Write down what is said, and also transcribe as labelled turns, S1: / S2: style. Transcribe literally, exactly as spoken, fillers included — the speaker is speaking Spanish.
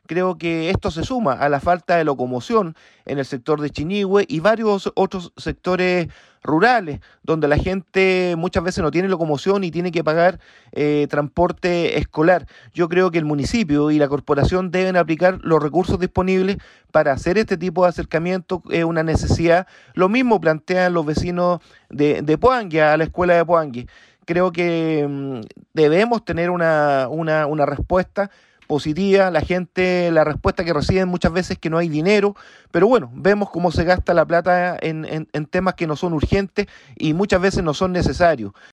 S1: creo que esto se suma a la falta de locomoción en el sector de Chiñihue y varios otros sectores rurales, donde la gente muchas veces no tiene locomoción y tiene que pagar eh, transporte escolar. Yo creo que el municipio y la corporación deben aplicar los recursos disponibles para hacer este tipo de acercamiento, es una necesidad. Lo mismo plantean los vecinos de, de Puangue, a la escuela de Puangue. Creo que mm, debemos tener una, una, una respuesta positiva. La gente, la respuesta que reciben muchas veces es que no hay dinero, pero bueno, vemos cómo se gasta la plata en, en, en temas que no son urgentes y muchas veces no son necesarios.